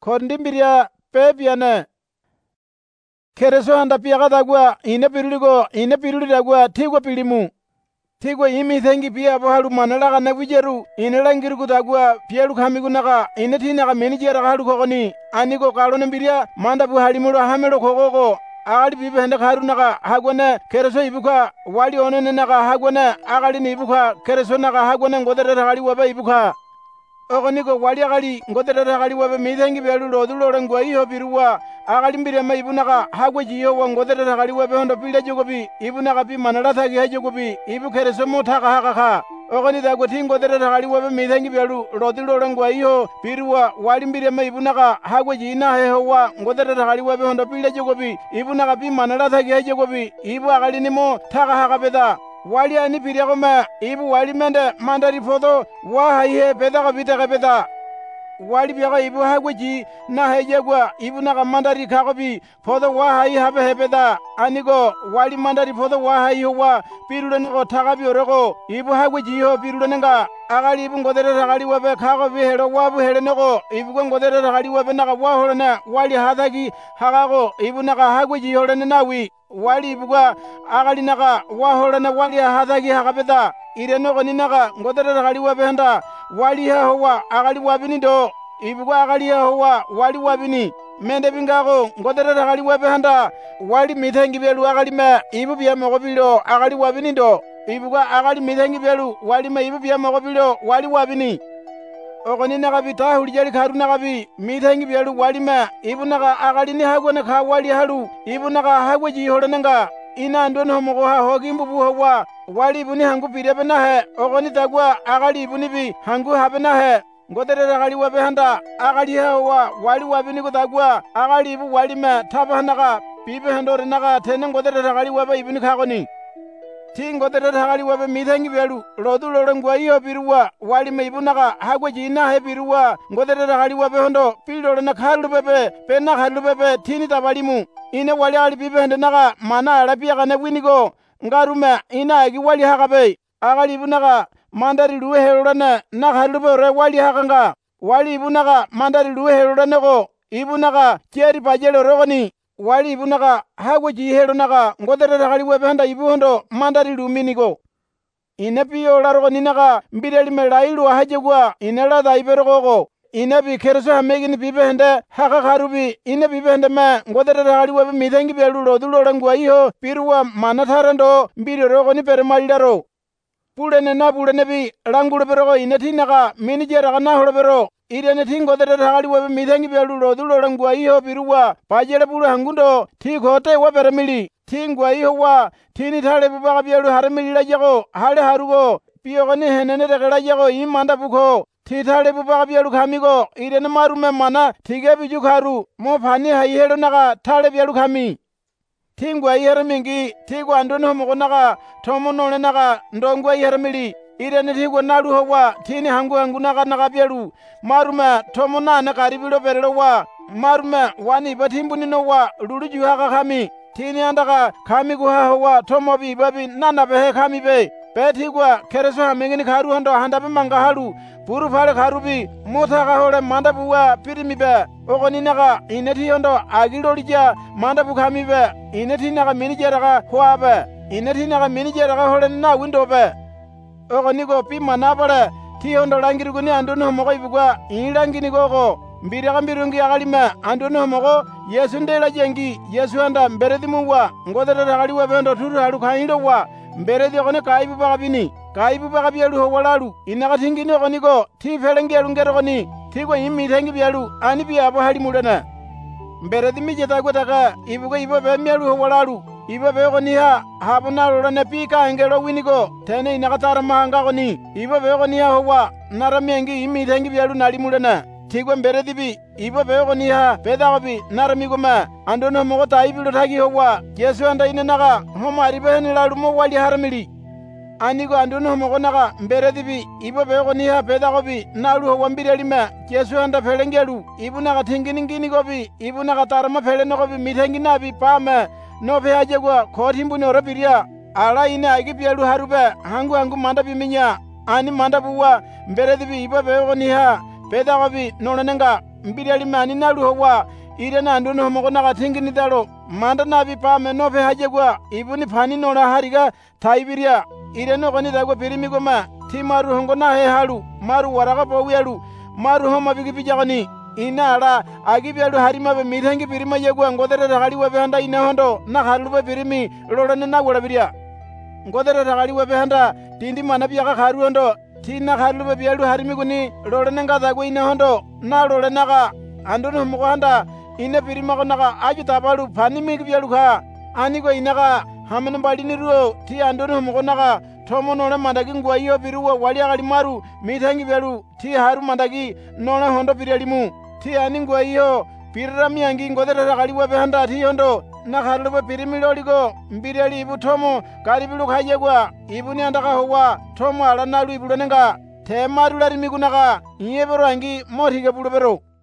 Kondimbiria pepiane. Kereso handa piaga dagua ine piruli dagua tigwa pilimu. Tigwa imi thengi pia bohalu manalaga na wijeru ine langirgu dagua pialu kamigunaka ine tinaga menijera halu kokoni aniko kalone mbiria manda bu halimulo hamelo kokoko agali bibe hende karunaka hagwane kereso ibuka wali onene naka hagwane agali ni ibuka kereso naka hagwane ngodere hagali waba ibuka ogoniko wali agali ngodere hagali waba mithengi belu lodulore ngwa iho biruwa agali mbirema ibunaka hagwe jiyo wa ngodere hagali waba hondo pile jogobi ibunaka pi manalata gi hajogobi ibu kereso mutaka hakaka ogoni dago tingodere hagali waba mithengi belu lodulore ngwa iho biruwa wali mbirema ibunaka hagwe jina heho wa ngodere hagali waba hondo pile jogobi ibunaka pi manalata gi hajogobi ibu agali nimo taka hakabeda wali ani piriagoma ibu wali mende mandari foto wa haihe peda bitaka peda wali biaga ibu hagweji na hejegwa ibu naka mandari kakobi foto wa hai habe hepeda anigo wali mandari foto wa hai wa pirulengo takabi orego ibu hagweji ho pirulenga agali ibu ngodere agali wabe kakobi hero wabu helenego ibu ngodere agali wabe naka wa holena wali hadagi hagago ibu naka hagweji holena nawi wali ibuga agali naka waholana wali hadagi hakabeda ireno goni naka ngodere agali wabenda wali hawa agali wabini do ibuga agali hawa wali wabini mende bingago ngodere agali wabenda wali mithengi belu agali me ibu bya mogobilo agali wabini do ibuga agali mithengi belu wali me ibu bya mogobilo wali wabini ogoni naka bita hulijali karuna kabi mithengi belu wali me ibu naka agali ni hagone ka wali halu ibu naka hagwe ji holenanga ina ndono mogo ha hogimbu bu hawa wali ibu ni hangu pirebe na he ogoni dagwa agali ibu ni bi hangu habe na he ngodere agali wabe handa agali hawa wali wabini ko dagwa agali ibu wali me taba naka bibe handore naka tene ngodere agali wabe ibu ni kagoni tingodere hagali wabe mithengi belu lodulore ngwa iyo biruwa wali me ibunaka hagwe jina he biruwa ngodere hagali wabe hondo pilore na khalu bebe pena khalu bebe tini tabalimu ine wali ali bibe hende naka mana ala piaga ne winigo ngarume ina agi wali hagabe agali ibunaka mandari luwe helorane na khalu bere wali haganga wali ibunaka mandari luwe helorane go ibunaka tieri pajelo rogoni wali ibunaka hagwe jihelo naka ngodere hagali webe handa ibu hondo mandari luminigo ine piyo largo ninaka mbireli melailu hajegwa ine lada iberogogo ine bi kereso hamegini bibe hende haka karubi ine bibe hende me ngodere hagali webe mithengi belu lodulore ngwa iho piruwa manatharando mbiri rogo ni peremalidaro pulene na pulene bi langulo berogo ine tinaka minijera kana holo bero irene tingodere hagali webe mithengi belu lodulore ngwa iho piruwa pajele pulu hangundo tikote wa peremili tingwa iho wa tini thale bubaga belu haramili lajago hale harugo piyogoni henene rekela jago imanda buko tithale bubaga belu khamigo irene marume mana tige biju kharu mo phani haihelo naka thale belu khami tingwa ihere mingi tigwa andono mogo naka tomonole naka ndongwa ihere mili irene tigwa nalu hawa tini hangu naka belu marume tomona na karibilo berelo wa marume wani batimbuni no wa luluju haka khami tini andaka khami guha hawa tomobi babi nana behe khami be tigwa kereso hamengini kharu hondo handabe manga halu puru phale kharubi motha ka hole manda buwa pirimi be ogoni naka ineti hondo agilolija manda bu khami be ineti naka minijera ka hwabe ineti naka minijera ka hole na window be ogoni go pi manabale ti hondo langiruguni andono mogo ibugwa ilangini gogo mbiraka mbirungi agalime andono mogo yesu ndela jengi yesu anda mberedi muwa ngodere agali webendo turu halu khailo wa mberedi ogone kaibu bagabini kaibu bagabielu ho walalu inaka tingini ogoni go ti felengelu ngerogoni tigo imi thengi bielu ani biabo hali mulena mberedi mijeta gotaka ibugo ibo be mielu ho walalu ibo be ogoni ha habuna lorane pika engelo winigo tene inaka tara mahanga goni ibo be ogoni ha howa naramengi imi thengi bielu nali mulena tigwe mberedi bi ibo be ogoni ha pedagobi naramigo ma andono mogo taibilo thagi howa yesu anda ine naka homari be ni lalumo wali haramili anigo andono mogo naka mberedi bi ibo be ogoni ha pedagobi nalu howa mbireli ma yesu anda felengelu ibu naka tingini gobi ibu naka tarama feleno gobi mithengi nabi pame no be ajegwa khotimbuni orobiria ala ine agi bielu harube hangu manda biminya ani manda buwa mberedi bi ibo be ogoni ha pedagobi nonenga mbiriali mani naluhowa ire na andu no mogo naga tingini dalo manda na bi pa me no fe hajegwa ibuni phani no la hariga taibiria ire no goni dagwa pirimi goma ti maru hongo na he halu maru waraga powialu maru homa bigi bijagani ina ala agibialu harima be mithengi pirima yegwa ngodere ragali we handa ina hondo na halu be pirimi lolane na wala biria ngodere ragali we handa tindi mana biaga haru hondo tina halu be bialu harimi guni lolane ngada gwa ina hondo na lolane naga andu no mogo handa ina pirima ko naga aju tabalu phani mi bialu kha ani go inaga hamene balini ruo ti andu no mogo naga thomo nole mandagi ngwa iyo biruwa wali agali maru mithangi bialu ti haru mandagi nole hondo birialimu ti ani ngwa iyo pirami angi ngodere ragali we handa ti hondo na haru be pirimiloligo mbiriali ibu thomo karibilu khayegwa ibuni andaka howa thomo ala nalu ibulonenga te maru lari migunaga yebero angi mothige bulubero